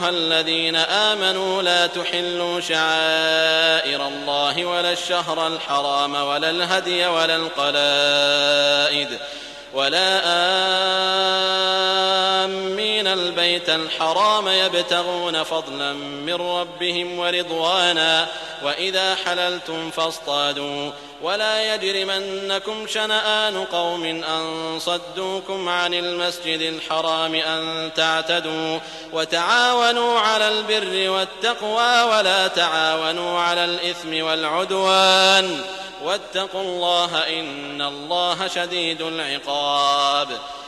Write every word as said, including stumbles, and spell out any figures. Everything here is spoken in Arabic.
أيها الذين آمنوا لا تحلوا شعائر الله ولا الشهر الحرام ولا الهدي ولا القلائد ولا آمين البيت الحرام يبتغون فضلا من ربهم ورضوانا وإذا حللتم فاصطادوا ولا يجرمنكم شنآن قوم أن صدوكم عن المسجد الحرام أن تعتدوا وتعاونوا على البر والتقوى ولا تعاونوا على الإثم والعدوان واتقوا الله إن الله شديد العقاب.